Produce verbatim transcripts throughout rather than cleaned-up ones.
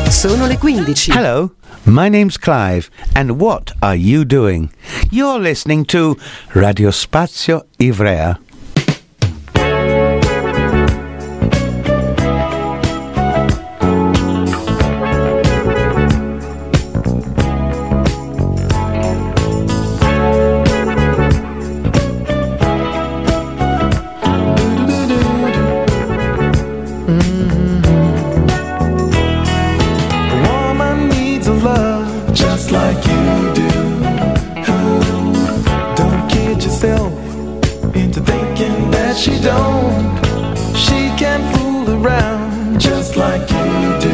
Sono le quindici. Hello, my name's Clive, and what are you doing? You're listening to Radio Spazio Ivrea. She don't, she can fool around just like you do.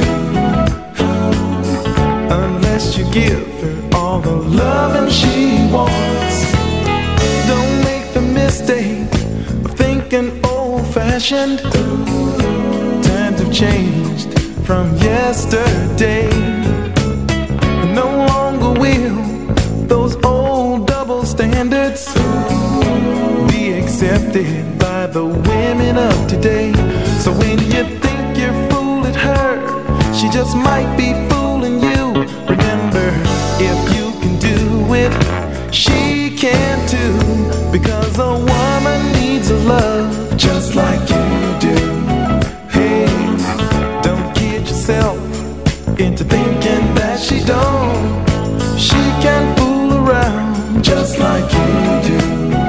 Unless you give her all the loving she wants. Don't make the mistake of thinking old-fashioned. Times have changed from yesterday. No longer will those old double standards be accepted by the women of today. So when you think you're fooling her, she just might be fooling you. Remember, if you can do it, she can too. Because a woman needs a love just like you do. Hey, don't kid yourself into thinking that she don't. She can fool around just like you do.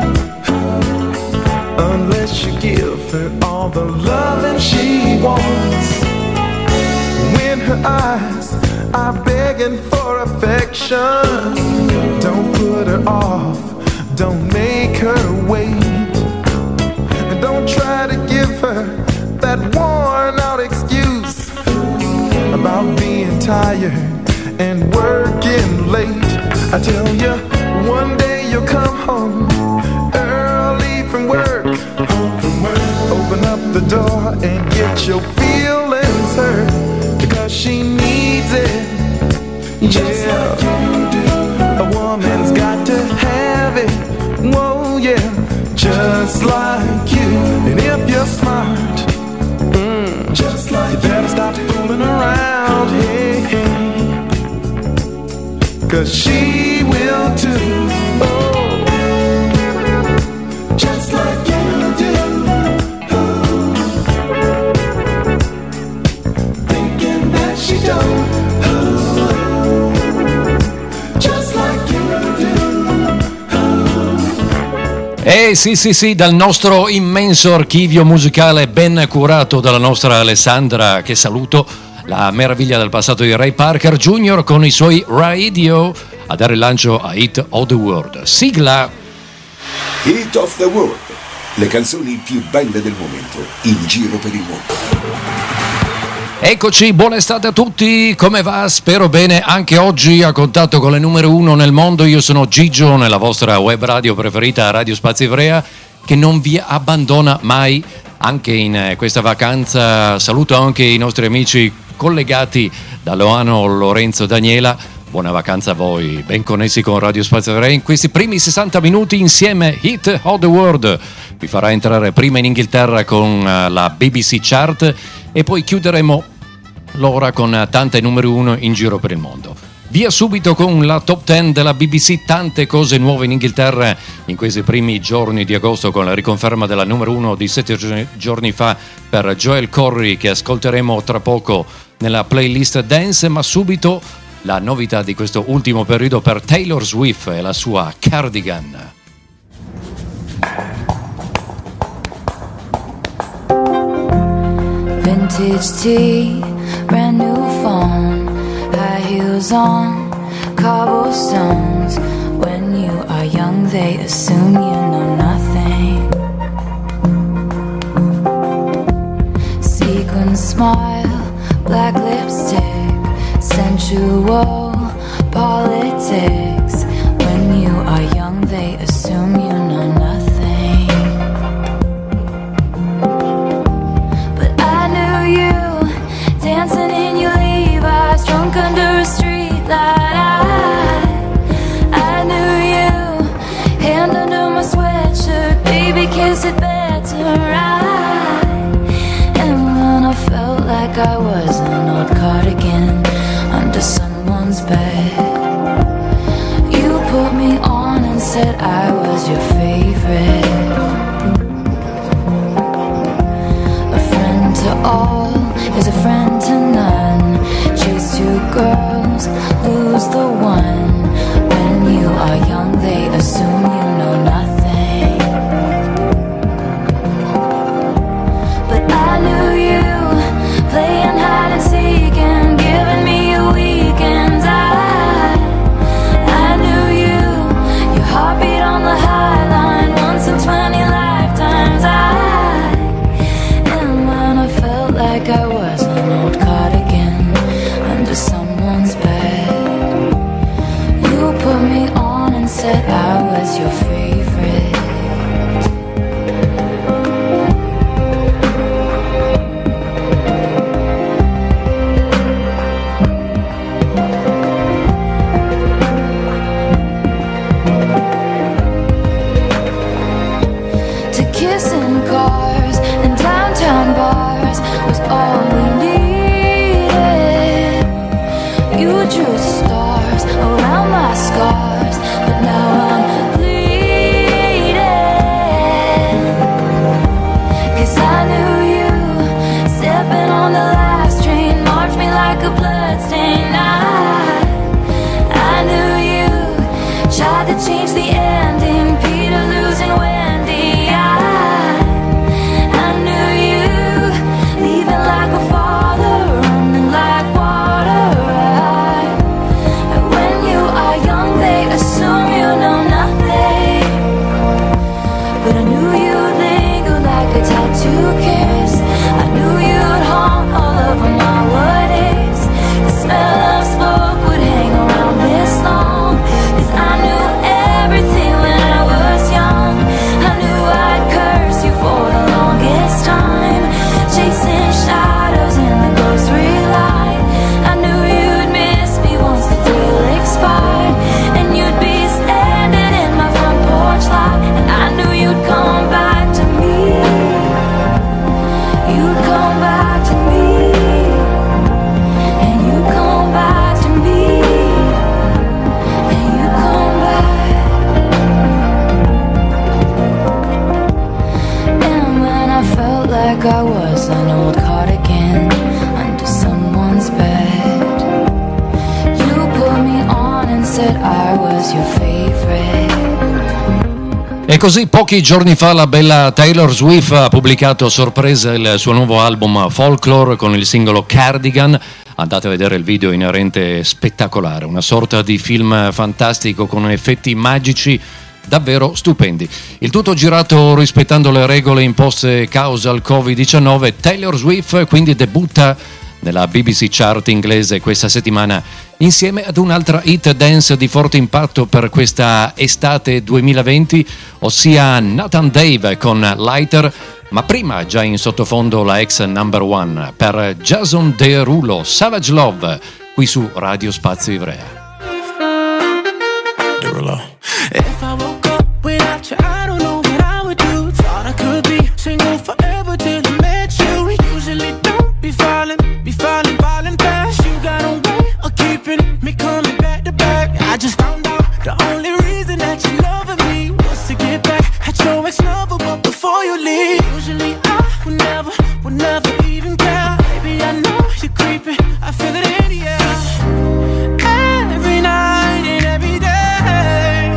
Unless you give her all the loving she wants. When her eyes are begging for affection, don't put her off, don't make her wait. And don't try to give her that worn out excuse about being tired and working late. I tell you, one day you'll come home early from work. Open up the door and get your feelings hurt, because she needs it. Yeah, a woman's got to have it. Whoa, yeah, just like you. And if you're smart, mm, just like you better stop fooling around. Hey, hey, 'cause she will too. Oh, just like you do. She don't, oh, just like you do. Oh. Eh sì sì sì, dal nostro immenso archivio musicale ben curato dalla nostra Alessandra, che saluto, la meraviglia del passato di Ray Parker Junior con i suoi Radio a dare il lancio a Hit of the World. Sigla. Hit of the World, le canzoni più belle del momento in giro per il mondo. Eccoci, buona estate a tutti, come va? Spero bene anche oggi a contatto con le numero uno nel mondo. Io sono Gigio, nella vostra web radio preferita, Radio Spazio Ivrea, che non vi abbandona mai anche in questa vacanza. Saluto anche i nostri amici collegati da Loano, Lorenzo, Daniela. Buona vacanza a voi, ben connessi con Radio Spazio Ivrea. In questi primi sessanta minuti insieme Hit of the World vi farà entrare prima in Inghilterra con la B B C Chart e poi chiuderemo l'ora con tante numero uno in giro per il mondo. Via subito con la top dieci della B B C, tante cose nuove in Inghilterra in questi primi giorni di agosto, con la riconferma della numero uno di sette giorni fa per Joel Corry, che ascolteremo tra poco nella playlist Dance, ma subito la novità di questo ultimo periodo per Taylor Swift e la sua Cardigan. Vintage tea, brand new phone, high heels on, cobblestones. When you are young, they assume you know nothing. Sequin smile, black lipstick, sensual politics. When you are young, they assume you know nothing. Dancing in your Levi's, drunk under a street light. I, I knew you, hand under my sweatshirt, baby, kiss it better right. And when I felt like I wasn't an old cardigan under someone's bed. You put me on and said I was your favorite. A friend to all is a friend to none. Chase two girls, lose the one. When you are young, they assume you know nothing. But I knew you, playing hide and seek and giving me a weekend. I, I knew you, your heartbeat on the high line, once in twenty lifetimes. I, and when I felt like I was an old cardigan under someone's bed, you put me on and said I was your favorite. To kiss in cars and downtown bars was all we needed. You drew stars around my scars, but now I'm bleeding. 'Cause I knew you, stepping on the last train, marked me like a bloodstain. I, I knew you, tried to change the ending, Peter losing Wendy. I, I knew you, leaving like a father, running like water. I, and when you are young, they assume you know nothing. But I knew you'd linger like a tattoo kiss. I knew you'd haunt all over my what ifs. The smell of smoke would hang around this long. 'Cause I knew everything when I was young. I knew I'd curse you for the longest time, chasing shadows in the grocery line. I knew you'd miss me once the thrill expired, and you'd be standing in my front porch light. And I knew you'd come back to me. You'd come back to me. And you'd come back to me. And you'd come back. And when I felt like I was an old cardigan under someone's bed, you put me on and said I was your favorite. E così pochi giorni fa la bella Taylor Swift ha pubblicato a sorpresa il suo nuovo album Folklore con il singolo Cardigan. Andate a vedere il video, inerente spettacolare, una sorta di film fantastico con effetti magici davvero stupendi. Il tutto girato rispettando le regole imposte causa il covid diciannove. Taylor Swift quindi debutta nella B B C chart inglese questa settimana insieme ad un'altra hit dance di forte impatto per questa estate duemilaventi, ossia Nathan Dave con Lighter, ma prima già in sottofondo la ex number one per Jason Derulo, Savage Love, qui su Radio Spazio Ivrea. Derulo. If I woke up without you, I don't know what I would do. Thought I could be single forever till I met you. Usually don't be falling, be falling, falling fast. You got a way of keeping me coming back to back. I just found out the only reason that you loving me was to get back at your ex-lover, but before you leave, usually I would never, would never even care. Baby, I know you're creeping, I feel it in the air. Every night and every day,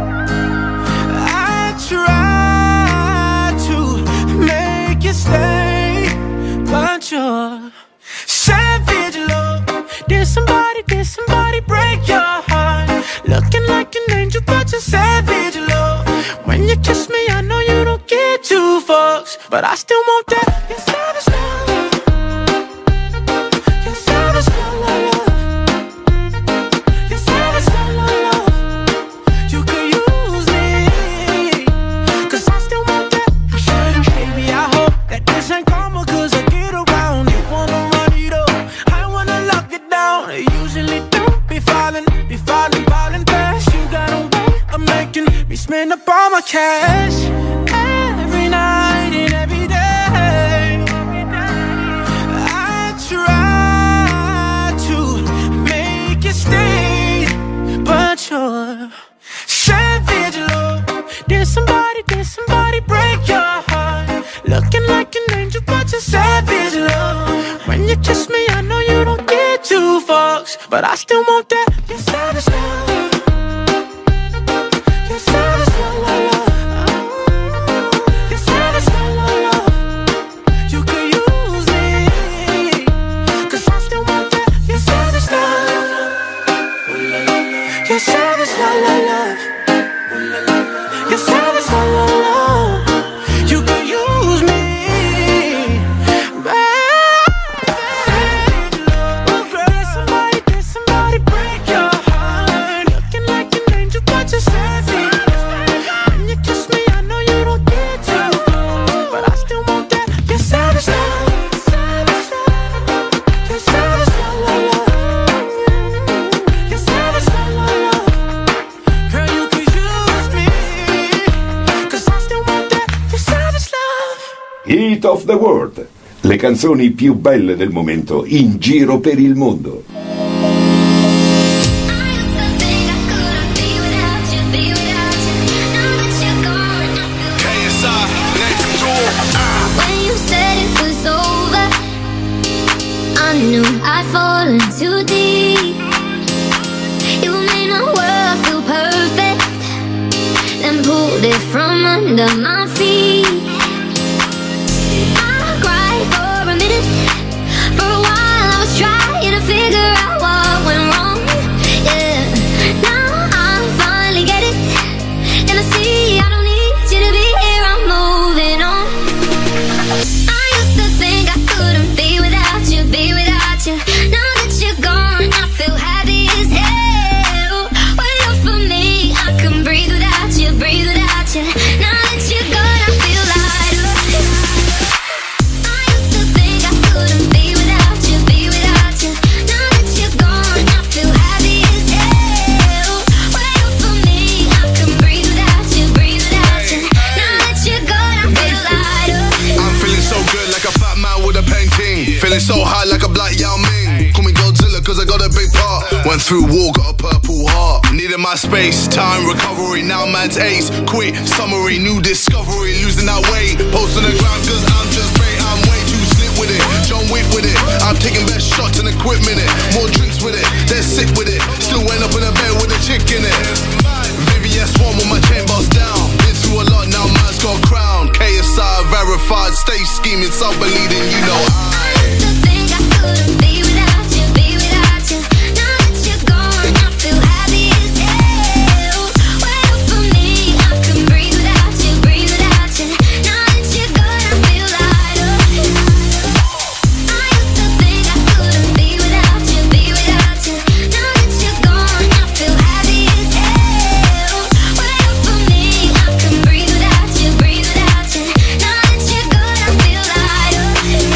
I try to make you stay, but you're savage love. Did somebody, did somebody break your heart? Looking like an angel, but you're savage love. When you kiss me, I know you don't get two fucks, but I still want that. You're savage love. You're savage love. You're savage love. You could use me, 'cause I still want that. Baby, I hope that this ain't karma, 'cause I get around. You wanna run it up, I wanna lock it down. Usually don't be falling, be falling, falling fast. You got a way of making me spend up all my cash. Every night and every day, I try two fucks, but I still want that. Your savage love. Your savage love, love, love. Your savage love, love, love. You could use me, 'cause I still want that. Your savage love. Your savage love, love, love. Your savage love, love, love. You could use me. Hit of the World, le canzoni più belle del momento in giro per il mondo. I knew I'd fallen too deep. You made my world feel perfect, then pulled it from under my feet. I cried for a minute, for a while I was trying to figure out what went wrong. Yeah, now I finally get it, and I see I don't need you to be here, I'm moving on. I used to think I couldn't be without you, be without you. Now that you're gone, I feel happy as hell. When you're for me, I can breathe without you, breathe without you. Now that you're gone, I feel lighter. I used to think I couldn't be without you, be without you. Now that you're gone, I feel happy as hell. When you're for me, I can breathe without you, breathe without you. Now that you're gone, I feel lighter. I'm feeling so good like a fat man with a painting. Feeling so high like a black Yao Ming. Call me Godzilla cause I got a big part. Went through war, got a purple heart. Needed my space, time, recovery. Now man's ace, quit, summary, new discovery. Losing that weight, post on the ground cause I'm just great. I'm way too slick with it, John Wick with it. I'm taking best shots and equipment it. More drinks with it, then sick with it. Still end up in a bed with a chick in it. Vivian S one with my chain boss down. Been through a lot, now man's got a crown. K S I verified, stay scheming, self-believing, you know I used to think I couldn't be without you, be without you. Now that you're gone, I feel happy as hell. When you're for me, I can breathe without you, breathe without you. Now that you're gone, I feel lighter. I used to think I couldn't be without you, be without you. Now that you're gone, I feel happy as hell. When you're for me, I can breathe without you, breathe without you. Now that you're gone, I feel lighter.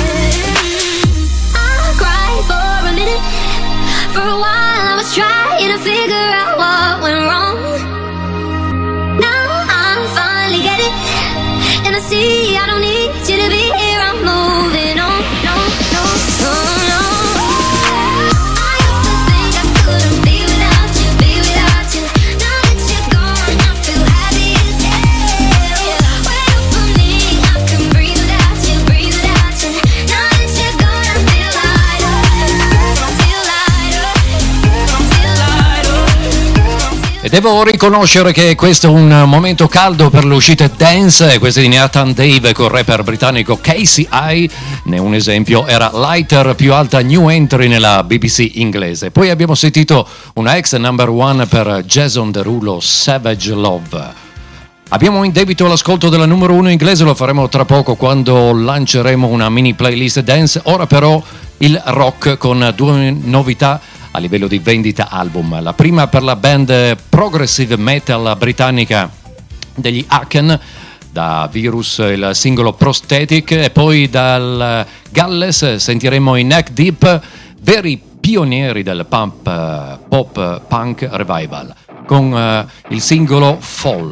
I cried for a minute, for a while I was trying to figure out what went wrong. Now I finally get it, and I see I don't need you to be here, I'm moving on. No, no, no, no. I used to think I couldn't be without you, be without you. Now that you're gone, I feel happy as hell. When you're for me, I can breathe without you, breathe without you. Now that you're gone, I feel lighter. I feel lighter. I feel lighter. E devo riconoscere che questo è un momento caldo per le uscite dance. Queste di Nathan Dave con il rapper britannico K C I. Ne un esempio era Lighter, più alta new entry nella B B C inglese. Poi abbiamo sentito una ex number one per Jason Derulo, Savage Love. Abbiamo in debito l'ascolto della numero uno inglese, lo faremo tra poco quando lanceremo una mini playlist dance. Ora però il rock con due novità a livello di vendita album. La prima per la band progressive metal britannica degli Haken, da Virus il singolo Prosthetic, e poi dal Galles sentiremo i Neck Deep, veri pionieri del pump pop punk revival, con uh, il singolo Fall.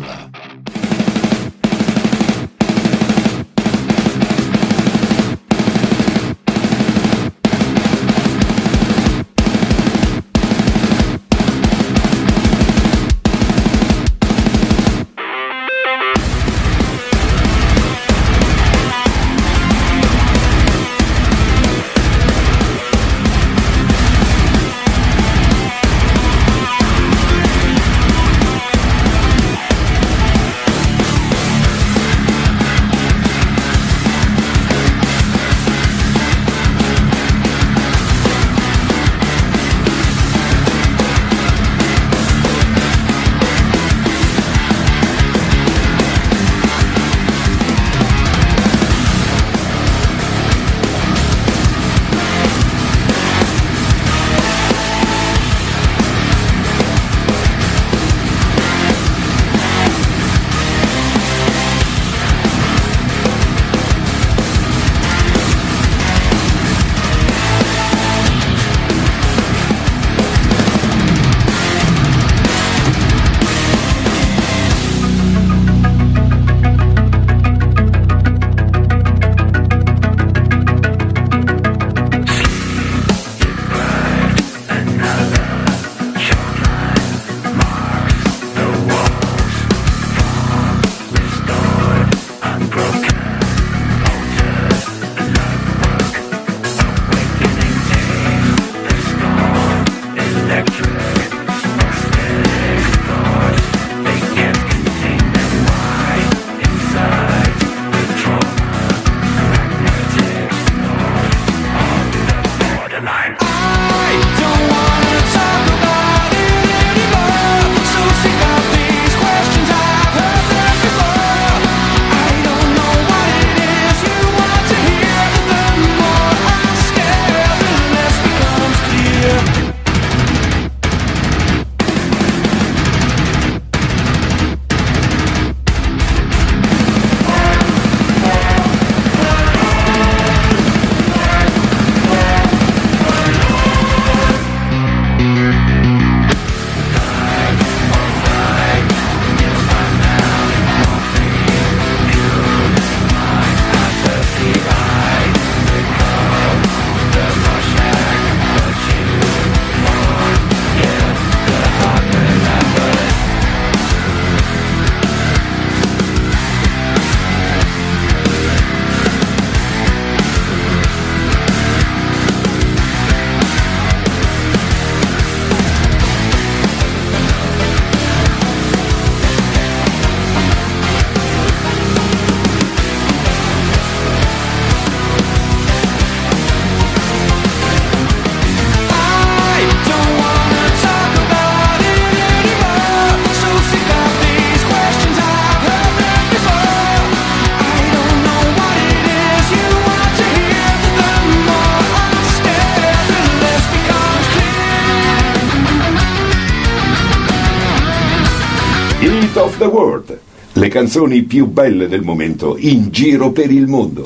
Hit of the World, le canzoni più belle del momento in giro per il mondo.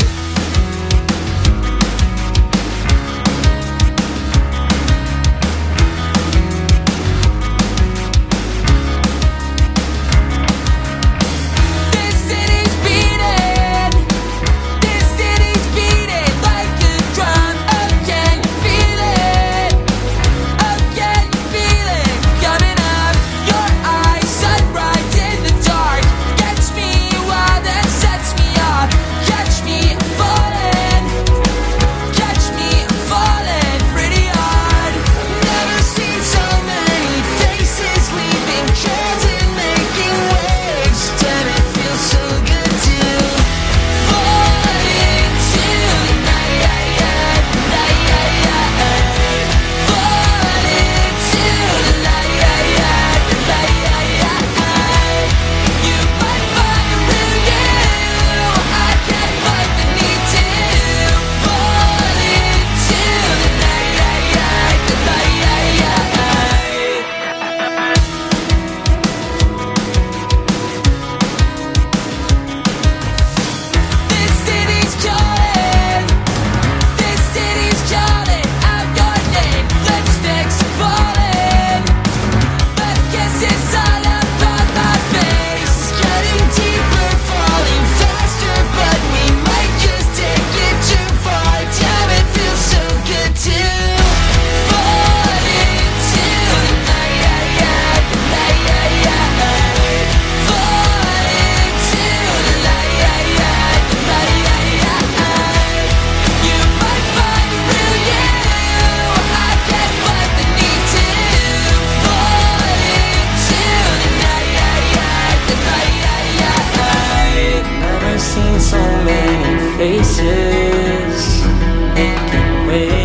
faces making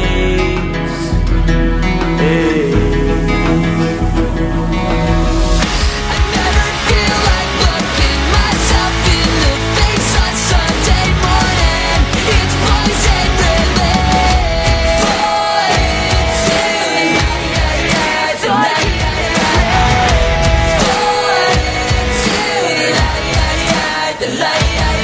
waves. Hey. I never feel like looking myself in the face on Sunday morning. It's poison relief. Falling to the night, tonight. Falling to the night, the light.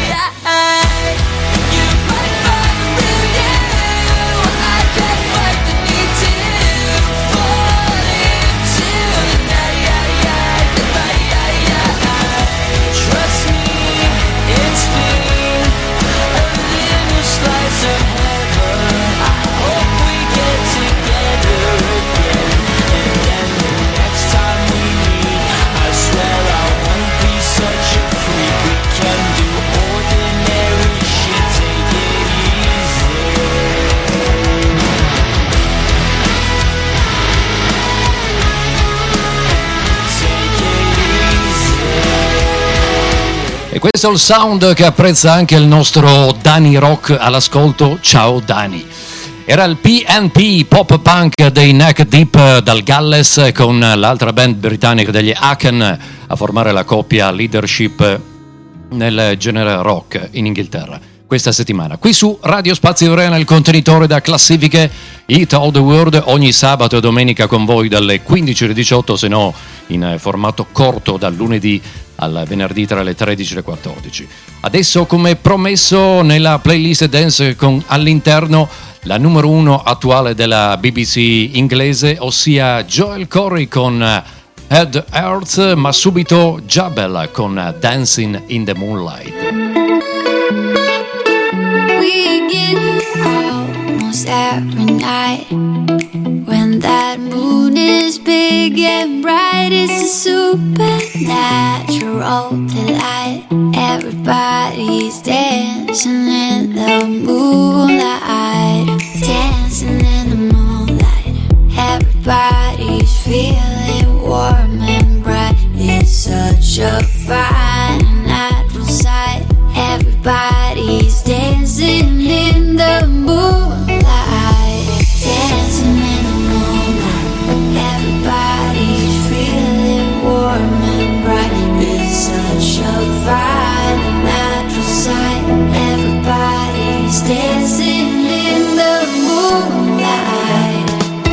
E questo è il sound che apprezza anche il nostro Dani Rock all'ascolto. Ciao Dani. E Era il P and P, pop punk dei Neck Deep dal Galles, con l'altra band britannica degli Aken a formare la coppia leadership nel genere rock in Inghilterra. Questa settimana qui su Radio Spazio Ivrea, nel contenitore da classifiche Hit of the World, ogni sabato e domenica con voi dalle quindici alle diciotto, se no in formato corto dal lunedì al venerdì tra le tredici e le quattordici. Adesso, come promesso, nella playlist dance con all'interno la numero uno attuale della B B C inglese, ossia Joel Corry con Head Earth, ma subito Jabel con Dancing in the Moonlight. We get almost every night when that moon is big and bright. It's a supernatural delight. Everybody's dancing in the moonlight, dancing in the moonlight. Everybody's feeling warm and bright. It's such a fine natural sight. Everybody's dancing in the moonlight, dancing in the moonlight. Everybody's feeling warm and bright. It's such a fine natural sight. Everybody's dancing in the moonlight.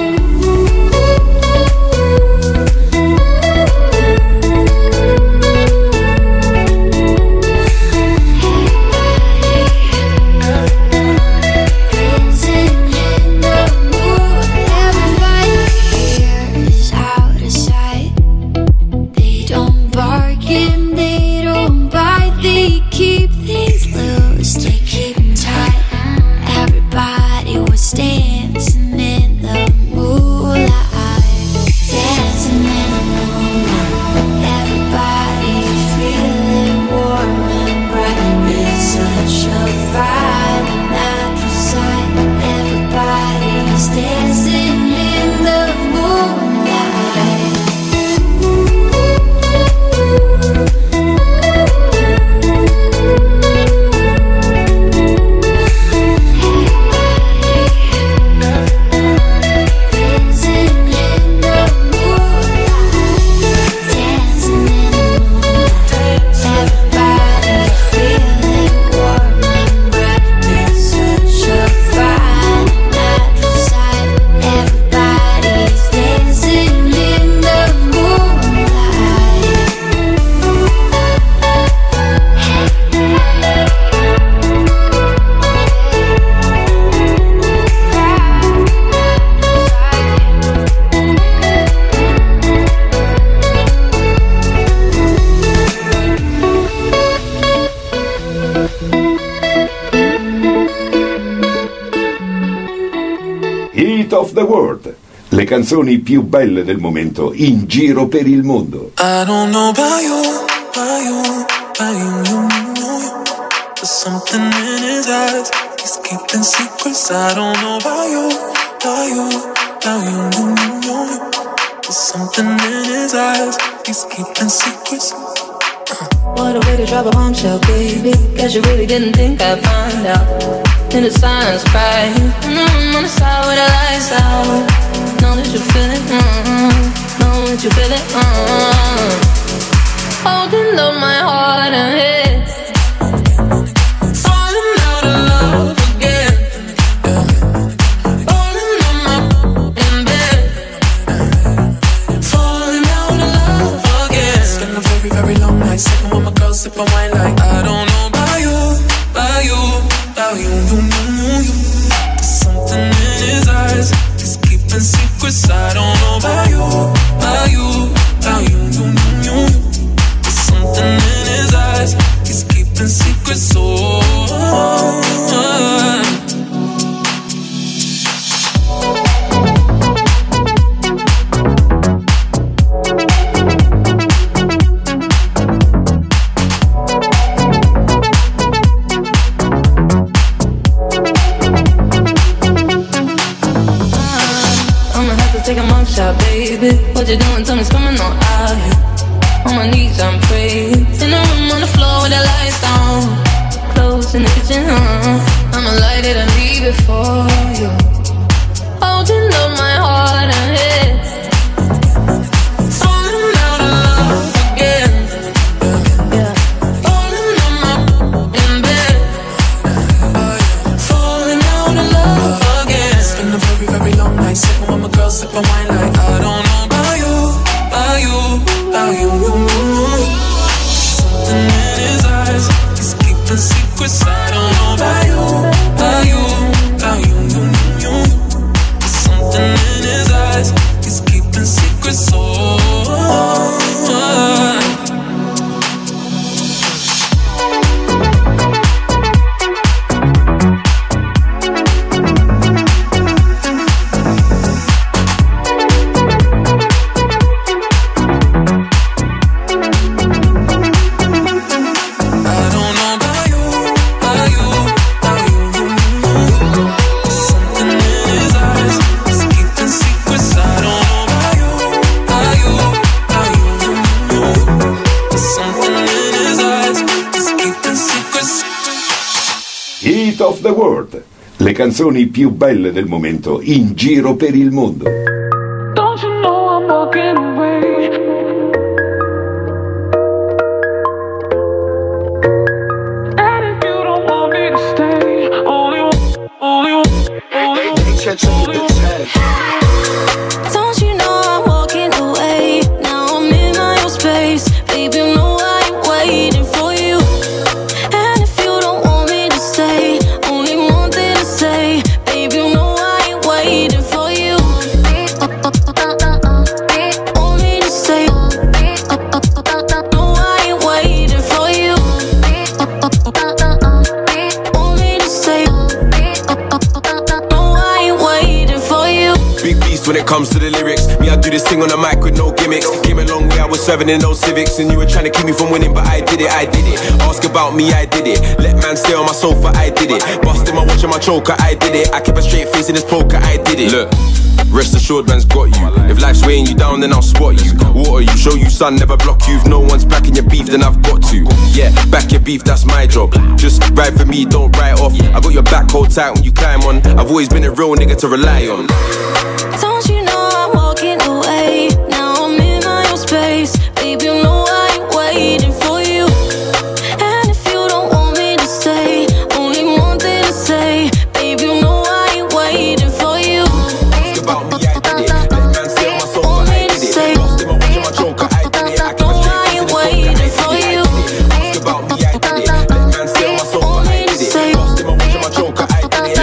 Of the World, le canzoni più belle del momento in giro per il mondo. I don't know about you, about you, about you, you know. There's something in his eyes, he's keeping secrets. I don't know about you, about you, about you, you know. There's something in his eyes, he's keeping secrets. What a way to drop a bombshell, baby. Guess you really didn't think I'd find out. In the silence, cry. Mm, on the side with the lights out. Know that you feel it, mm, know that you feel it, mm. Holding up my heart and head. Falling out of love again. Falling on my in bed. Falling out of love again. Spend a very, very long night sitting with my girl, sipping wine like I don't know about you, about you. You, you, you, you. Something in his eyes, he's keeping secrets. I don't know about you, about you, about you, you, you, you. Something in his eyes, he's keeping secrets. Oh, oh, oh. Take a mug shot, baby. What you doing? Tell me, it's coming on out here. On my knees, I'm praying. In the room on the floor with the lights down. Close in the kitchen, huh? I'ma light it and leave it for you. open up my heart and head. Falling out of love again. Yeah. Falling on my in bed. Falling out of love again. It's been a very, very long night. Sipping with my girl, sipping wine like I don't know about you, about you, about you. Something in his eyes, he's keeping secrets. I don't know about you, about you, about you, you, you, you. Something in his eyes, he's keeping secrets. Oh, Hit of the World, le canzoni più belle del momento in giro per il mondo. Don't you know I'm walking away? And if you don't want me to stay, only you, only you, only you, only you. Don't you know I'm walking away? Now I'm in my own space. Baby, you know I ain't waiting for you. And if you don't want me to stay, only one thing to say. Baby, you know I ain't waiting for you. Want me to stay. No, I ain't waiting for you. Want me to stay. No, I ain't waiting for you. Big beast when it comes to the lyrics. Me, I do this thing on the mic with no gimmicks. Came a long way, I was serving in those civics. And you were trying to keep me from winning, but I did it, I did it. Ask about me, I did it. Let man stay on my sofa, I did it. Busting my watch and my choker, I did it. I keep a straight face in this poker, I did it. Look, rest assured man's got you. If life's weighing you down, then I'll spot you. Water you, show you sun, never block you. If no one's backing your beef, then I've got to. Yeah, back your beef, that's my job. Just ride for me, don't write off. I got your back, hold tight when you climb on. I've always been a real nigga to rely on. Don't you know I'm walking away? Now I'm in my own space. Baby, you know I ain't waiting for you. And if you don't want me to stay, only one thing to say. Baby, you know I ain't waiting for you. Ask about me, I did it. Let man stay on my sofa, I did it. Busting my watch and my choker, I did it. I keep a straight face in this poker, I did it. Ask about me, I did it. Let man stay on my sofa, I did it. Busting my watch and my choker, I did it.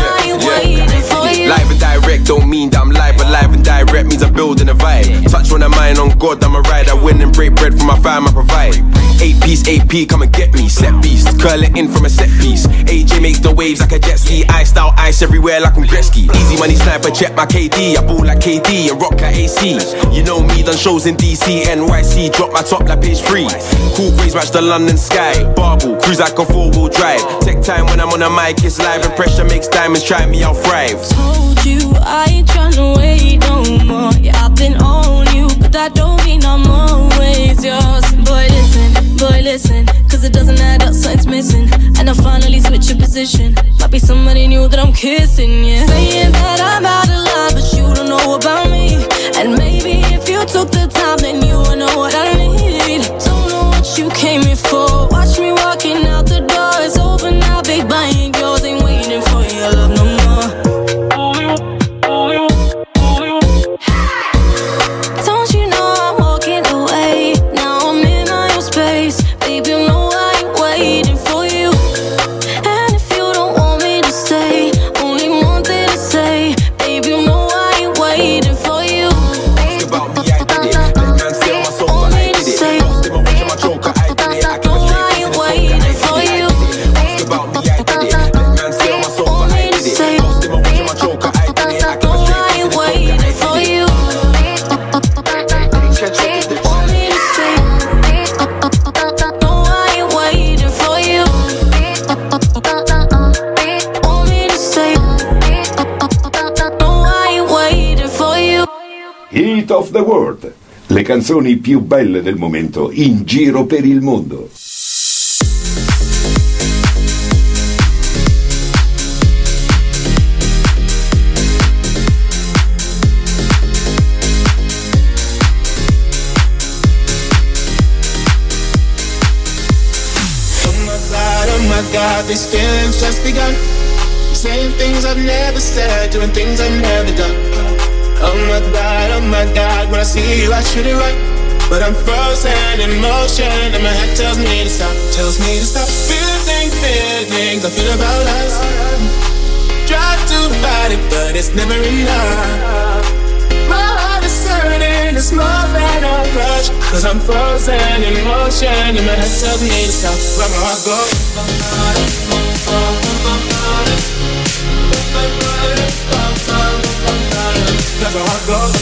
Live and direct don't mean that I'm live, but live and direct means I'm building a vibe. Touch on a mind, on God, I'm a ride. I win and break bread from my fam, I provide. Eight piece, A P, come and get me. Set beast, curl it in from a set piece. A J makes the waves like a jet ski. Iced out ice everywhere like I'm Gretzky. Easy money sniper, check my K D. I ball like K D and rock like A C. You know me, done shows in D C, N Y C. Drop my top like page three. Cool breeze match the London sky. Barbell, cruise like a four-wheel drive. Take time when I'm on a mic, it's live. And pressure makes diamonds, try me, I'll thrive. Told you I ain't tryna wait no more. Yeah, I've been on you, but that don't mean I'm always yours. Boy, listen, boy, listen, cause it doesn't add up, something's missing. And I finally switch your position. Might be somebody new that I'm kissing, yeah. Saying that I'm out of line, but you don't know about me. And maybe if you took the time, then you would know what I need. Don't know what you came here for. Watch me walking out the door. It's over now, big buying yours. Ain't waiting for your love no more. Don't you know I'm walking away? Now I'm in my own space. Baby, you know I ain't waiting for you. And if you don't want me to stay, only one thing to say. Baby, you know I ain't waiting for you. Ask about me, I did it. Let man stay on my sofa, I did it. Busting my watch and my choker, I did it. I keep a straight face in this poker, I did it. Ask about me, I did it. Let man stay on my sofa, I did it. Busting my watch and my choker, I did it. I keep a straight face in this poker, I did it. For you. Want me to stay? No, I ain't waiting for you. Want me to stay? No, I ain't waiting for you. Hit of the World, le canzoni più belle del momento in giro per il mondo. God, these feelings just begun. Saying things I've never said, doing things I've never done. Oh my God, oh my God, when I see you I treat it right. But I'm frozen in motion and my head tells me to stop. Tells me to stop feeling feelings I feel about us. Try to fight it but it's never enough. My heart is hurting, it's more than a rush. Cause I'm frozen in motion and my head tells me to stop. Where my heart goes. That's where my heart goes.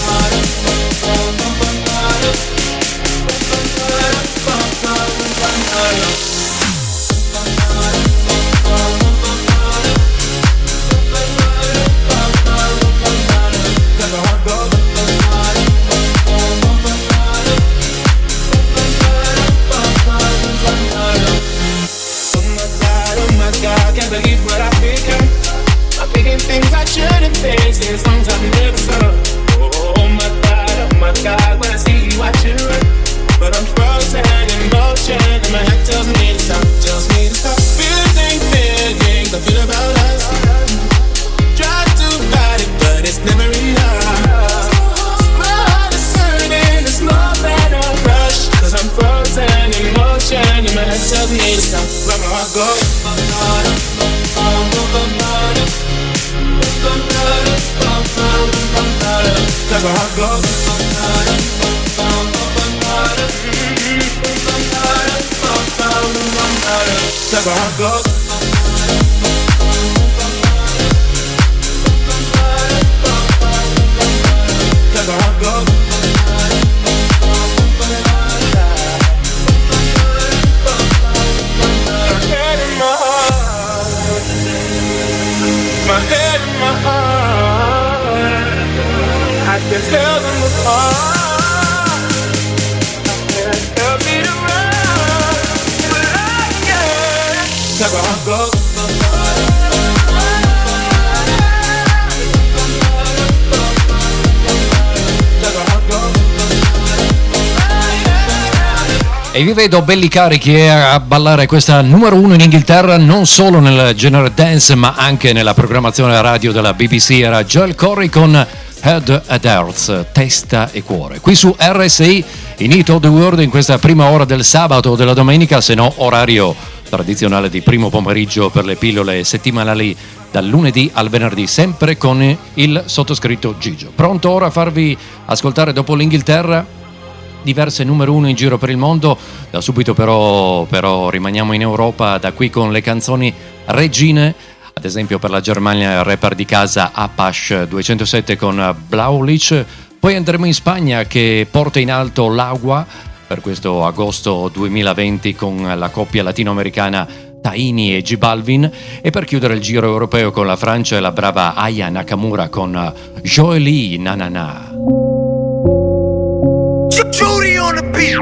Things I shouldn't face, there's songs I've never sung. Oh my God, oh my God, when I see you I should run. But I'm frozen in motion and my head tells me to stop. Tells me to stop feeling feelings I feel about us. Try to fight it but it's never enough. My heart is hurting, it's more than a rush. Cause I'm frozen in motion and my head tells me to stop. Where my heart goes. That's where heart goes. That's where heart goes. That's where heart goes. My head in my heart. My head in my heart. I can tell them apart. I can't tell me to run, but I can. That's where I go. That's where I go. E vi vedo belli carichi a ballare questa numero uno in Inghilterra, non solo nel genere dance ma anche nella programmazione radio della B B C. Era Joel Corry con Head and Hearts, testa e cuore. Qui su R S I, in Heat of the World, in questa prima ora del sabato o della domenica, se no orario tradizionale di primo pomeriggio per le pillole settimanali dal lunedì al venerdì, sempre con il sottoscritto Gigio. Pronto ora a farvi ascoltare dopo l'Inghilterra diverse numero uno in giro per il mondo. Da subito però, però rimaniamo in Europa, da qui con le canzoni regine. Ad esempio per la Germania il rapper di casa Apache duecentosette con Blaulicht. Poi andremo in Spagna che porta in alto l'Agua per questo agosto duemilaventi con la coppia latinoamericana Taini e J Balvin. E per chiudere il giro europeo con la Francia e la brava Aya Nakamura con Jolie Nanana. Judy on the beat.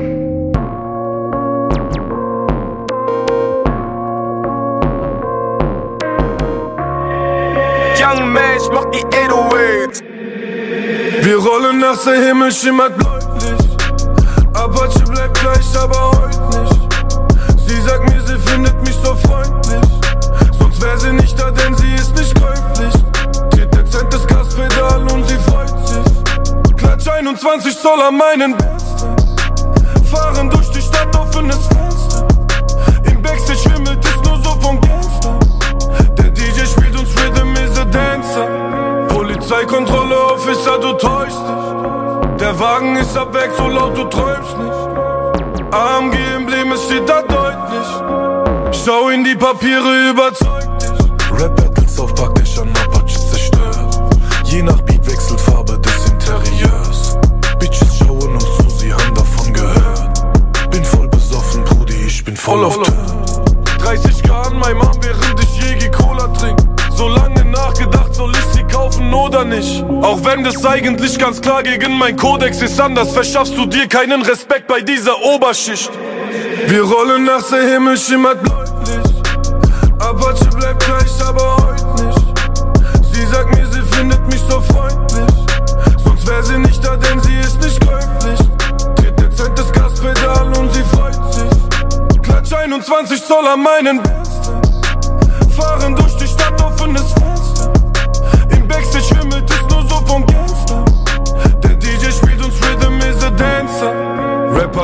Young Mash macht die acht null acht. Wir rollen nachts, der Himmel schimmert bläulich. Apache bleibt gleich, aber heute nicht. Sie sagt mir, sie findet mich so freundlich. Sonst wär sie nicht da, denn sie ist nicht käuflich. Dreht dezent das Gaspedal und sie freut sich. Klatsch einundzwanzig Zoll an meinen Besten. Fahren durch die Stadt, offenes Fenster. Im Backstage schwimmelt es nur so vom Gangster. Der D J spielt uns Rhythm is a Dancer. Polizeikontrolle, Officer, du täuschst dich. Der Wagen ist ab weg, so laut, du träumst nicht. A M G-Emblem, es steht da deutlich. Schau in die Papiere, überzeugt dich. Rap-Battles auf Backdächern, Apache zerstört. Je nach Beat wechselt Farbe des Interieurs. Bitches schauen uns zu, sie haben davon gehört. Bin voll besoffen, Brudi, ich bin voll auf Tour. dreißig Grad in meinem Arm, während ich Jägi Cola trink. So lange nachgedacht, soll ich sie kaufen oder nicht? Auch wenn das eigentlich ganz klar gegen mein Kodex ist anders, verschaffst du dir keinen Respekt bei dieser Oberschicht. Wir rollen nachts, der Himmel schimmert bläulich. Apache bleibt gleich, aber heute nicht. Sie sagt mir, sie findet mich so freundlich. Sonst wär sie nicht da, denn sie ist nicht käuflich. Dreht dezent das Gaspedal und sie freut sich. Klatsch einundzwanzig Zoll an meinen Besten.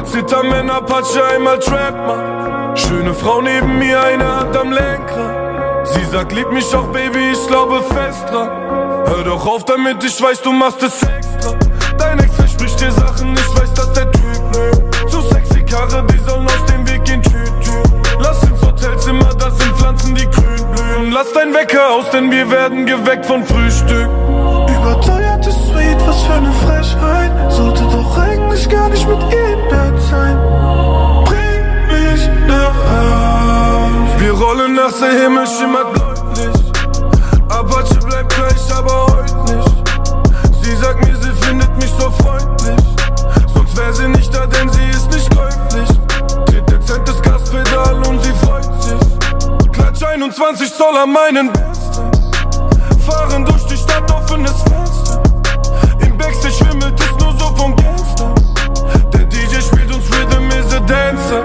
Einmal Zitterman, Apache, einmal Trap, Mann. Schöne Frau neben mir, eine Hand am Lenkrad. Sie sagt, lieb mich auch, Baby, ich glaube fest dran. Hör doch auf damit, ich weiß, du machst es extra. Dein Ex verspricht dir Sachen, ich weiß, dass der Typ nö. Zu sexy Karre, die sollen aus dem Weg gehen, Tüt, Tüt. Lass ins Hotelzimmer, das sind Pflanzen, die grün blühen. Lass dein Wecker aus, denn wir werden geweckt von Frühstück. Überteuerte Sweet, was für eine Frechheit. Sollte doch eigentlich gar nicht mit ihr im Bett sein. Bring mich nach Haus. Wir rollen nass, der Himmel schimmert bläulich. Apache bleibt gleich, aber heute nicht. Sie sagt mir, sie findet mich so freundlich. Sonst wär sie nicht da, denn sie ist nicht käuflich. Dreht dezentes Gaspedal und sie freut sich. Klatsch einundzwanzig Zoll an meinen Besten. Fahren durch die Stadt, offenes Fenster. Im Backstage schwimmelt es nur so vom Gangster. Der D J spielt uns Rhythm is a Dancer.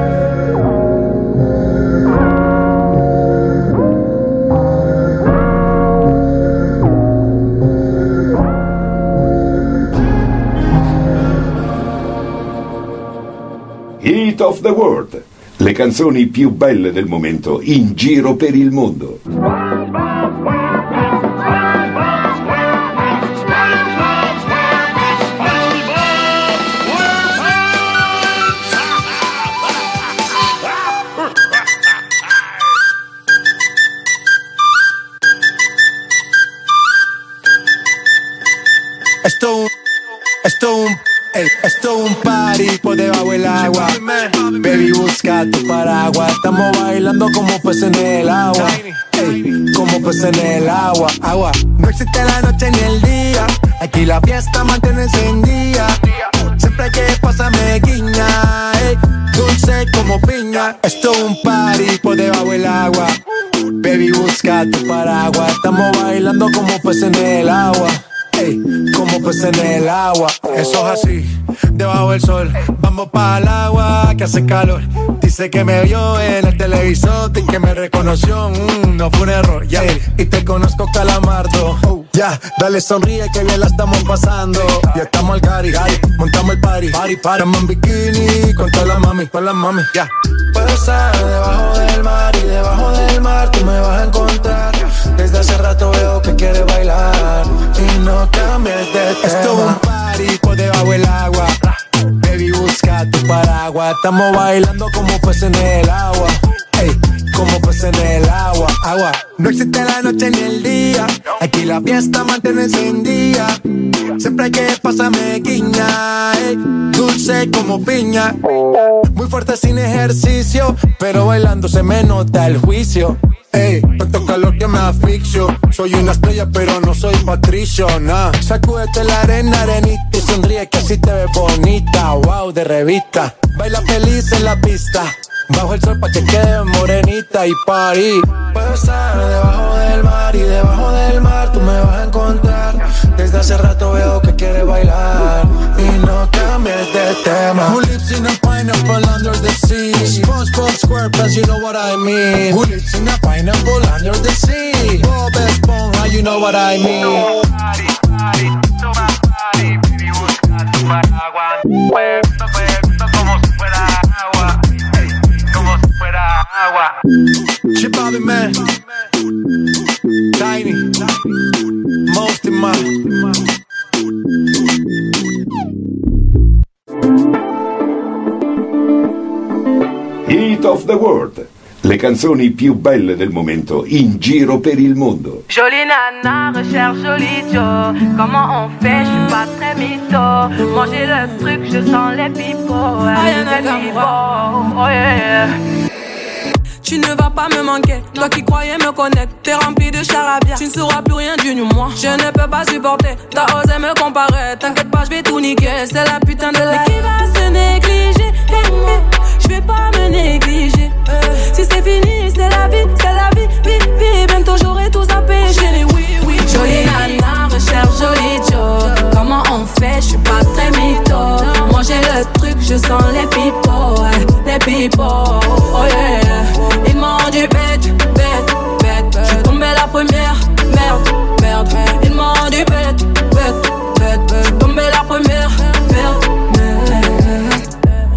Hit of the World, le canzoni più belle del momento in giro per il mondo. Esto, esto, ey, esto un party por debajo del agua. Baby, busca tu paraguas. Estamos bailando como peces en el agua. Ey, como peces en el agua. Agua. No existe la noche ni el día. Aquí la fiesta mantiene encendida. Siempre hay que pasarme guiña. Ey, dulce como piña. Esto un party por debajo del agua. Baby, busca tu paraguas. Estamos bailando como peces en el agua. Ey, como peces en el agua. Eso es así, debajo del sol. Vamos para el agua que hace calor. Dice que me vio en el televisor y que me reconoció. Mm, no fue un error, ya. Yeah. Y te conozco, Calamardo. Oh. Ya, yeah, dale sonríe que bien la estamos pasando. Ya estamos al cari, montamos el party. Party, party. Estamos en bikini con todas las mami, con las mami. Ya. Yeah. Puedo estar debajo del mar y debajo del mar tú me vas a encontrar. Desde hace rato veo que quieres bailar y no cambies de tema. Esto es un party por debajo del agua. Baby, busca tu paraguas. Estamos bailando como peces en el agua. Ey, como peces en el agua. Agua. No existe la noche ni el día. Aquí la fiesta mantiene encendida. Siempre hay que pasarme guiña. Ey, dulce como piña. Muy fuerte sin ejercicio, pero bailando se me nota el juicio. Ey, tanto calor que me asfixio. Soy una estrella pero no soy Patricio, nah. Sacúdete la arena, arenita y sonríe que así te ves bonita. Wow, de revista. Baila feliz en la pista. Bajo el sol pa' que quede morenita y party. Puedo estar debajo del mar y debajo del mar tú me vas a encontrar. Desde hace rato veo que quieres bailar y no cambies de tema. Who lives in a pineapple under the sea? SpongeBob SquarePants, you know what I mean. Who lives in a pineapple under the sea? Bob Esponja, you know what I mean. Toma party, party, toma party, baby, busca tu paraguas. Puesto, puesto como si fuera agua. Como si fuera agua. Chip Bobby Man, Tiny, Most in Man. Hit of the World, le canzoni più belle del momento in giro per il mondo. Jolie nana recherche joli Joe. Comment on fait, je suis pas très mytho. Manger le truc, je sens les pipeaux. Les pipeaux, oh yeah. Tu ne vas pas me manquer, toi qui croyais me connaître. T'es rempli de charabia, tu ne sauras plus rien du nu moi. Je ne peux pas supporter, t'as osé me comparer. T'inquiète pas, je vais tout niquer, c'est la putain de la. Mais qui va se négliger? Hey, moi, je vais pas me négliger. euh, Si c'est fini, c'est la vie, c'est la vie. Vie, vie, bientôt j'aurai tout zappé. J'ai les oui, oui. Jolie nana, recherche joli Joe. Comment on fait, je suis pas très mytho. Manger le truc, je sens les pipeaux. Les pipeaux, oh yeah. Ils m'ont dit bête, bête, bête. J'suis tombé la première, merde, merde. Ils m'ont dit bête, bête, bête. J'suis tombé la première, merde, merde.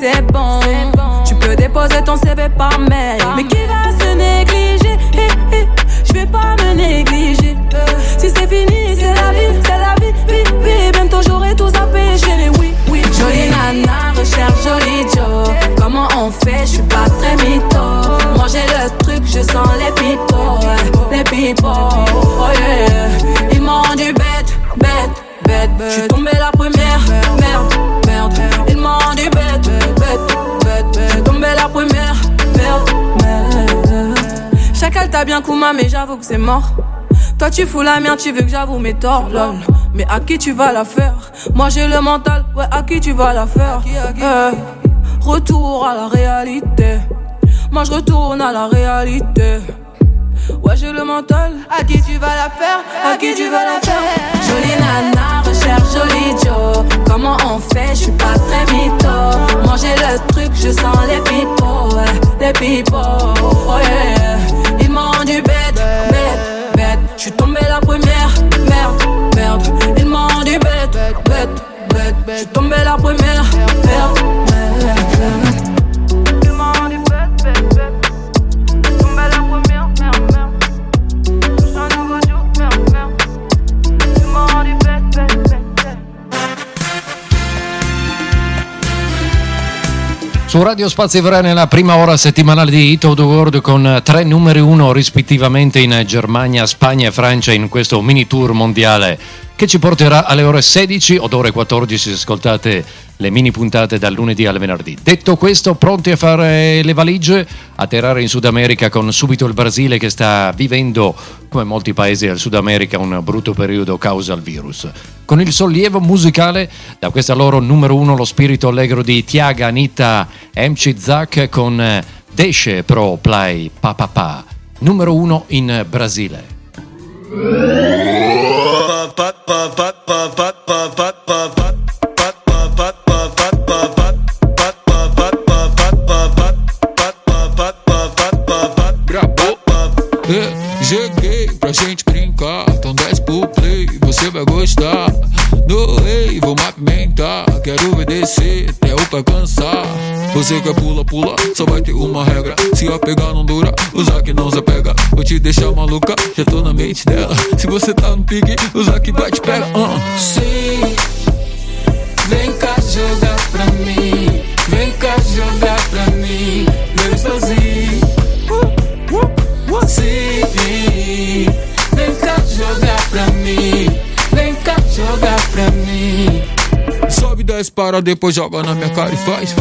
c'est bon. Tu peux déposer ton C V par mail. Mais qui va se négliger? Eh, eh, je vais pas me négliger. Si c'est fini, c'est la vie, c'est la vie, vie, vie. Bientôt j'aurai tout zappé, chérie, oui, oui. Jolie nana, recherche joli Joe. Comment on fait? Je suis pas très mytho. Moi j'ai le truc, je sens les pipos, les pipos. Oh yeah. Ils m'ont rendu bête, bête, bête. J'suis tombée la première, merde, merde. Ils m'ont rendu bête, bête, bête. J'suis tombée la première, merde, merde. Chacal t'a bien Kouma, mais j'avoue que c'est mort. Toi tu fous la merde, tu veux que j'avoue mes torts, lol. Mais à qui tu vas la faire? Moi j'ai le mental, ouais, à qui tu vas la faire? Euh, retour à la réalité. Moi je retourne à la réalité. Ouais j'ai le mental. À qui tu vas la faire? À qui tu vas la faire? Jolie nana, recherche joli Joe. Comment on fait? Je suis pas très mytho. Moi j'ai le truc, je sens les pipos, ouais, les pipos. Oh yeah. Ils m'ont rendu bête, bête, bête. J'suis tombée la première, merde, merde. Ils m'ont rendu bête, bête, bête, bête. J'suis tombée la première, merde, merde. Ils m'ont rendu bête, bête, bête. J'suis tombée la première, merde, merde. J'suis un nouveau jour, merde, merde. Ils m'ont rendu bête, bête, bête, bête. Su Radio Spazio Ivrea nella prima ora settimanale di Hit of the World con tre numeri uno rispettivamente in Germania, Spagna e Francia in questo mini tour mondiale che ci porterà alle ore sedici o ore quattordici se ascoltate le mini puntate dal lunedì al venerdì. Detto questo, pronti a fare le valigie, atterrare in Sud America con subito il Brasile che sta vivendo, come molti paesi del Sud America, un brutto periodo causa il virus. Con il sollievo musicale da questa loro numero uno, lo spirito allegro di Tiaga, Anitta, M C Zack con Desce Pro Play Pa Pa Pa, numero uno in Brasile. É, cheguei pra gente brincar, então desce pro play, você vai gostar. No rei, vamos apimentar, quero obedecer até o pai cansar. Você quer pula, pula, só vai ter uma regra. Se a pegar não dura, usar que não se pega. Vou te deixar maluca, já tô na mente dela. Se você tá no pique, usar que vai te pega. uh. Sim, vem cá jogar pra mim. Vem cá jogar pra mim. Meu sozinho. Sim, vem cá jogar pra mim. Vem cá jogar pra mim. Sobe, desce, para, depois joga na minha cara e faz.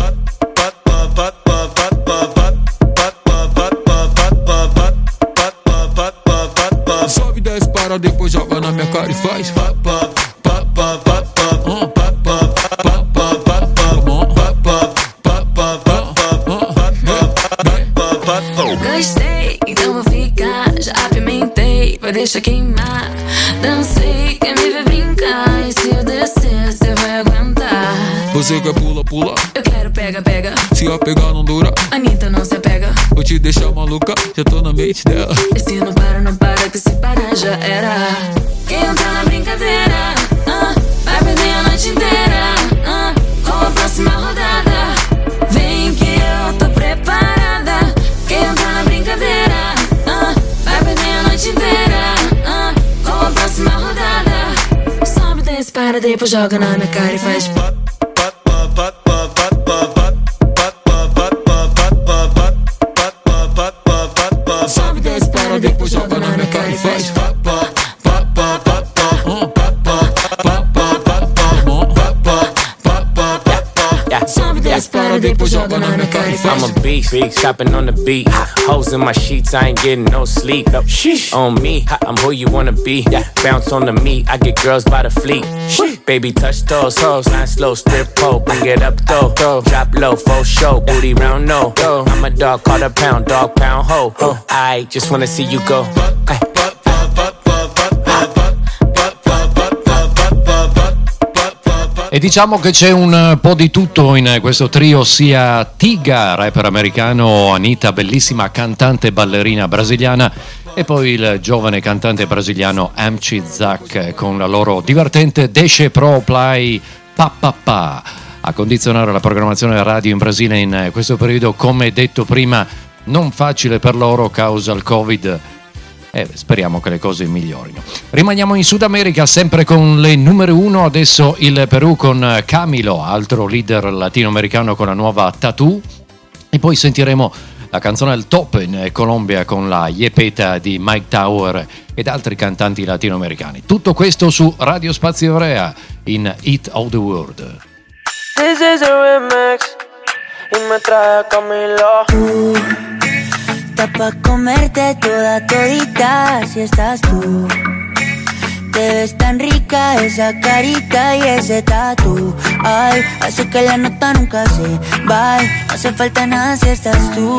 Sobe, desce, para, depois joga na minha cara e faz. Gostei, então vou ficar. Já apimentei, vai deixar queimar. Dancei, quer me ver brincar. E se eu descer, cê vai aguentar. Você quer pula, pula. Eu quero pega, pega. Se a pegar não dura, Anitta não se apega. vou te deixar maluca, já tô na mente dela. E se não para, não para, que se parar já era. Quem entra na brincadeira, ah, vai perder a noite inteira, ah, com a próxima rodada. Vem que eu tô preparada. Quem entra na brincadeira, ah, vai perder a noite inteira, ah, com a próxima rodada. Sobe, desce, para, depois joga na minha cara e faz. Sobe, desce, para, depois joga na minha cara e faz. Sobe, desce, para, depois joga na minha cara e faz. I'm a beast, beast, shopping on the beat. Hoes in my sheets, I ain't getting no sleep. Sheesh. On me, I'm who you wanna be. Bounce on the meat, I get girls by the fleet. Baby, touch those hoes, line slow, strip pole, bring it up though. Drop low, full show, booty round no. I'm a dog, call a pound, dog pound ho. I just wanna see you go. E diciamo che c'è un po' di tutto in questo trio, sia Tiga, rapper americano, Anitta, bellissima cantante ballerina brasiliana, e poi il giovane cantante brasiliano M C Zack con la loro divertente Desce Pro Play Pa Pa Pa. a condizionare la programmazione radio in Brasile in questo periodo, come detto prima, non facile per loro causa il Covid. Eh, speriamo che le cose migliorino. Rimaniamo in Sud America sempre con le numero uno, adesso il Perù con Camilo, altro leader latinoamericano con la nuova Tattoo, e poi sentiremo la canzone al top in Colombia con la Yepeta di Mike Tower ed altri cantanti latinoamericani. Tutto questo su Radio Spazio Ivrea in Hit of the World. This is a remix y me trae Camilo. Tú, está pa' comerte toda todita si estás tú. Te ves tan rica esa carita y ese tatu. Ay, hace que la nota nunca se va. No hace falta nada si estás tú.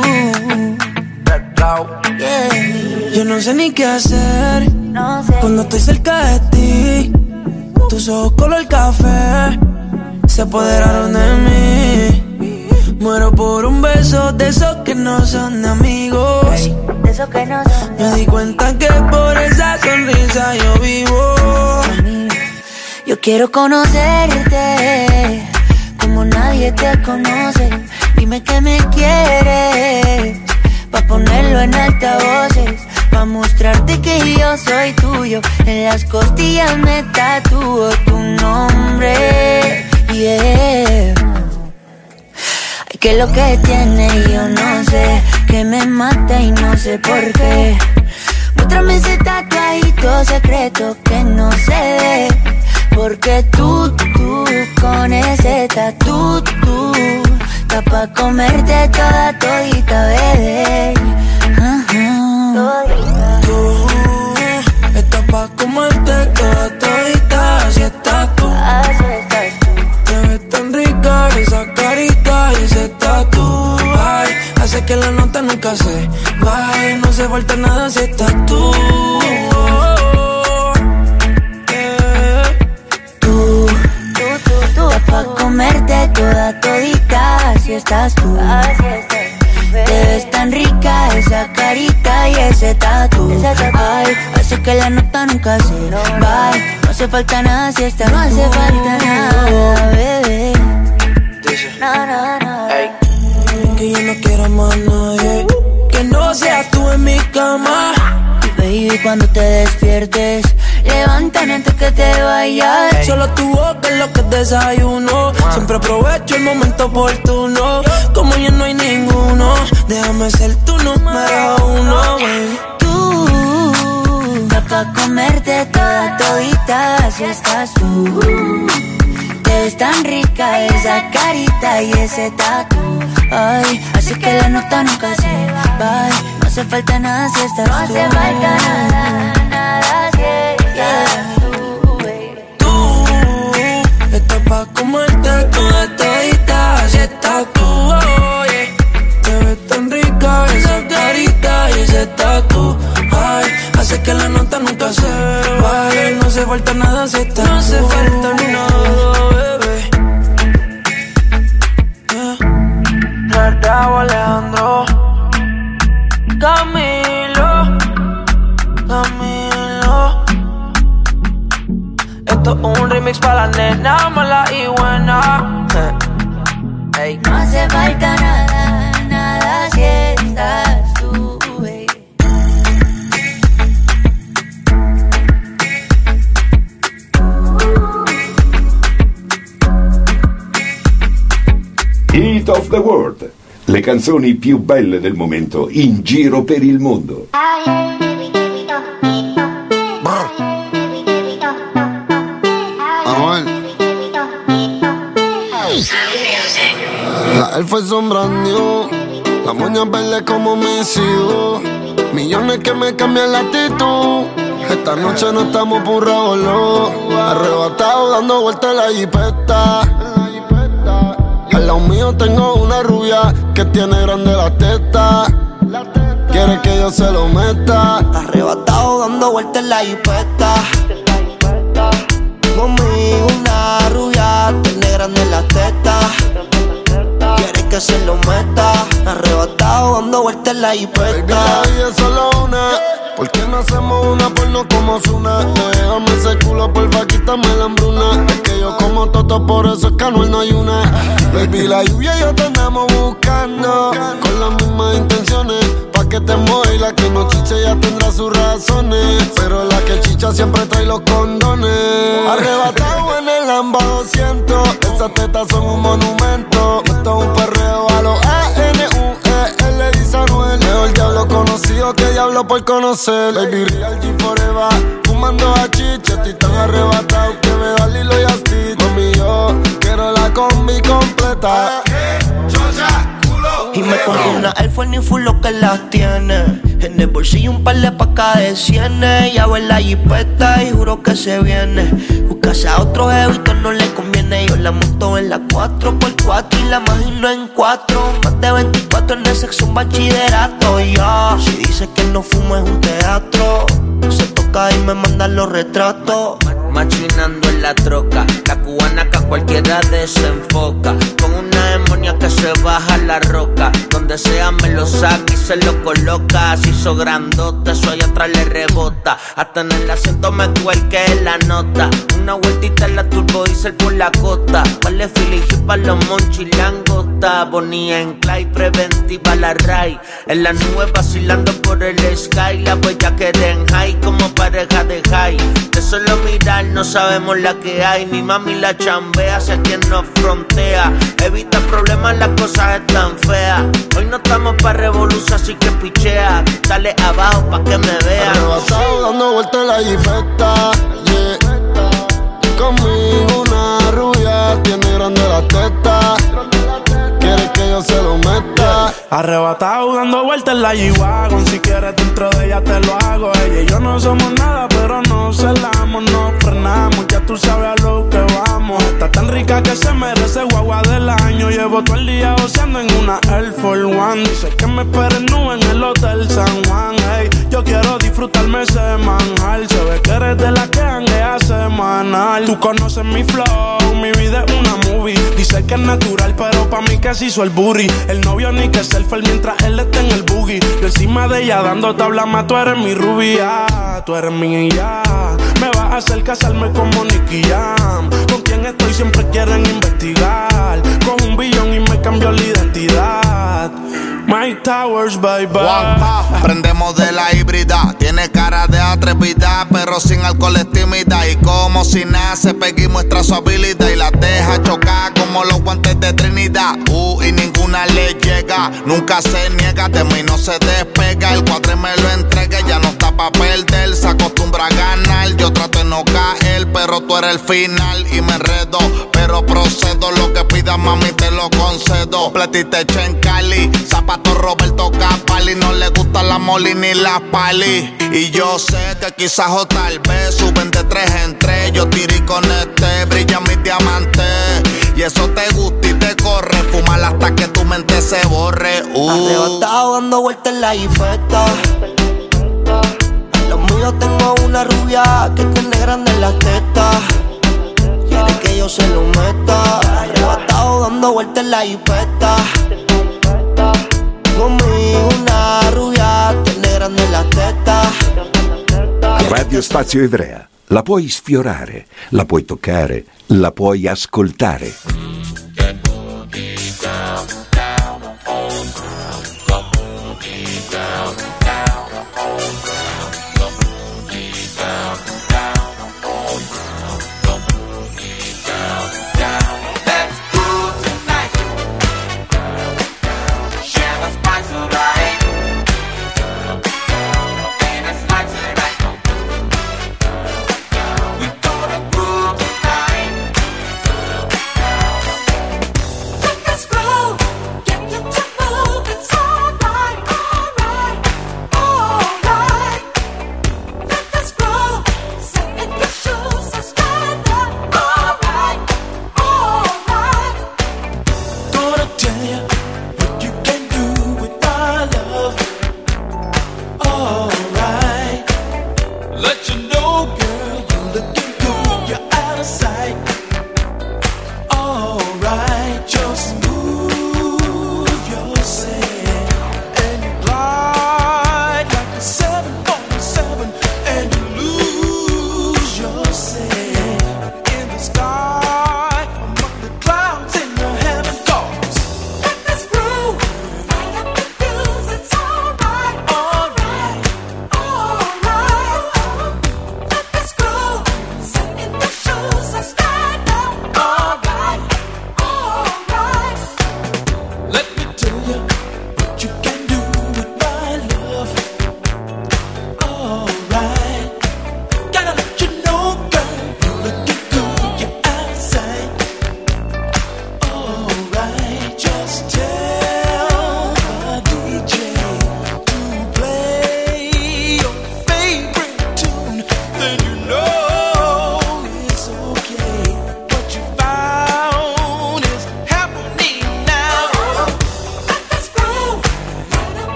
Yeah. Yo no sé ni qué hacer no sé. Cuando estoy cerca de ti. Tus ojos color café se apoderaron de mí. Muero por un beso de esos que no son de amigos. Ay, de esos que no son de Me di cuenta que por esa sonrisa yo vivo. Yo quiero conocerte como nadie te conoce. Dime que me quieres pa' ponerlo en altavoces, pa' mostrarte que yo soy tuyo. En las costillas me tatúo tu nombre. Yeah. Que lo que tiene yo no sé, que me mata y no sé por qué. Muéstrame ese tatuadito secreto que no se ve, porque tú, tú, con ese tatu, tú, está pa' comerte toda todita, bebé. Uh-huh. Tú, estás pa' comerte toda todita, así estás tú. Así estás tú. Te ves tan rica esa carita y ese tatu, ay, hace que la nota nunca se vaya. No hace falta nada si estás tú. Tú, tú, tú, tú, estás pa' comerte toda todita, así estás tú. Así estás. Te ves tan rica esa carita y ese tatu. Ay, hace que la nota nunca se va. No hace falta nada si estás. No hace falta nada, bebé. No, no, no. Ey. Que yo no quiero más nadie que no seas tú en mi cama. Y baby, cuando te despiertes, levántame antes que te vayas. Ey. Solo tu boca es lo que desayuno. Siempre aprovecho el momento oportuno. Como ya no hay ninguno, déjame ser tu número uno, baby. Tú, está pa' comerte toda todita, así estás tú. Te ves tan rica esa carita y ese tatu. Ay, así que la nota nunca se va. No hace falta nada si estás tú. No hace falta nada, nada si estás tú, baby. Tú, estás pa' comerte toda todita, así estás tú, oh, yeah. Te ves tan rica esa carita y ese tatu. Ay, hace que la nota nunca se vaya. No hace falta nada si estás tú. No hace falta nada. Alejandro, Camilo, Camilo. Esto es un remix para la nena mala y buena. Hey. No hace falta nada, nada si estás tú, baby. Hit of the World. Le canzoni più belle del momento in giro per il mondo. La él fue sombrando, la moña verde como mis hijos, millones que me cambian la actitud. Esta noche no estamos purrados, arrebatados dando vueltas en la jipeta. Al lado mío tengo una rubia que tiene grande la teta. Quiere que yo se lo meta. Arrebatado dando vueltas en la jipeta. Conmigo una rubia tiene grande la teta. Quiere que se lo meta. Arrebatado dando vueltas en la jipeta. La vida es solo una. ¿Por qué no hacemos una porno como Zuna? Déjame ese culo, porfa, quítame la hambruna. Es que yo como toto por por eso es que Anuel no hay una. Baby, la lluvia y yo te andamos buscando, con las mismas intenciones, pa' que te mueva la que no chiche ya tendrá sus razones, pero la que chicha siempre trae los condones. Arrebatado en el Lamba doscientos, esas tetas son un monumento. Esto es un perreo a los A N U E L, dice Anuel. Mejor diablo conocido que diablo por conocer. Baby, real G forever, fumando a chicha, estoy tan arrebatado que me da Lilo y Stitch. Mami, yo quiero la combi completa. Y me pongo una Air Force ni full lo que las tiene. En el bolsillo un par de pacas de cienes. Ya ve la jipeta y juro que se viene. Buscarse a otro jevito no le conviene. Yo la monto en la cuatro por cuatro y la imagino en cuatro. Más de veinticuatro en el sexo un bachillerato. Ya, si dice que no fumo es un teatro. Se toca y me mandan los retratos. Machinando en la troca, la cubana que a cualquiera desenfoca. Con una demonia que se baja la roca. Donde sea me lo saca y se lo coloca. Se hizo grandote, eso allá atrás le rebota. Hasta en el asiento me cuelque la nota. Una vueltita en la turbo diesel por la costa. Vale fili pa' los monchis langota. Bonía en Clay, preventiva la Ray. En la nube vacilando por el sky. La bella que en high como pareja de high. De solo mirar no sabemos la que hay. Mi mami la chambea, sé quien nos frontea. Evita problemas, las cosas están feas. Hoy no estamos pa' revolución, así que pichea. Dale abajo pa' que me vea. Arrebatado dando vueltas en la jipeta, yeah. Conmigo una rubia, tiene grande la teta. Quiere que yo se lo meta. Arrebatado dando vueltas en la G-Wagon. Si quieres dentro de ella te lo hago. Ella y yo no somos nada, pero no celamos, no frenamos. Ya tú sabes a lo que vamos. Está tan rica que se merece guagua del año. Llevo todo el día goceando en una Air Force One. Dice que me esperen nu en el Hotel San Juan. Hey, yo quiero disfrutarme semanal. Se ve que eres de la que janguea semanal. Tú conoces mi flow, mi vida es una movie. Dice que es natural, pero pa' mí que se hizo el booty. El novio ni que selfie mientras él está en el boogie. Yo encima de ella dando tabla más, tú eres mi rubia. Tú eres mi ya. Me vas a hacer casarme como Nicky Jam. Con quien estoy siempre quieren investigar. Con un billón y me cambió la identidad. Mike Towers, bye bye. Juanpa, prendemos de la híbrida. Tiene cara de atrevida, pero sin alcohol es tímida. Y como si nace, Peggy muestra su habilidad y la deja chocar como los guantes de Trinidad. Uh, y ninguna le llega, nunca se niega, de mí no se despega. El cuadre me lo entrega, ya no está pa' perder. Se acostumbra a ganar, yo trato de no caer, pero tú eres el final y me enredo. Pero procedo, lo que pidas mami te lo concedo. Platiste en Cali, zapato Roberto Capali. No le gusta la Molly ni la Pali. Y yo sé que quizás o tal vez suben de tres en tres. Yo tiré con este, brillan mis diamantes. Y eso te gusta y te corre. Fumar hasta que tu mente se borre. uh. Arrebatado dando vueltas en la jipeta. Los míos tengo una rubia que tiene grande las tetas. Quiere que yo se lo meta. Arrebatado dando vueltas en la jipeta. Conmigo una rubia tiene grande las tetas. Radio Spazio Ivrea. La puoi sfiorare, la puoi toccare, la puoi ascoltare.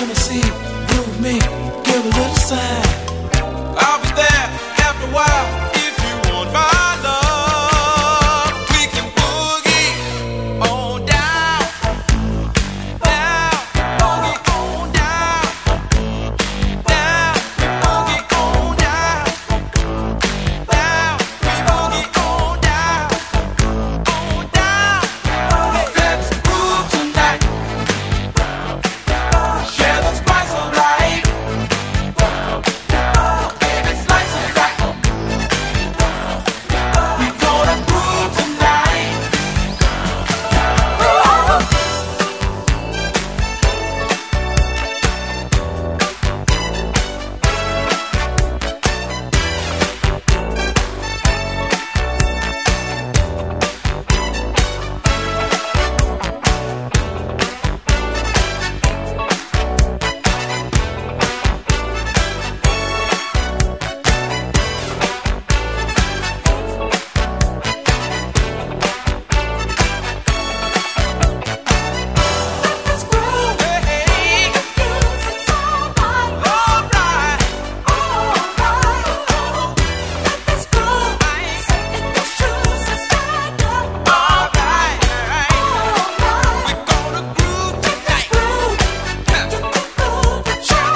Tennessee, move me, give a little sign.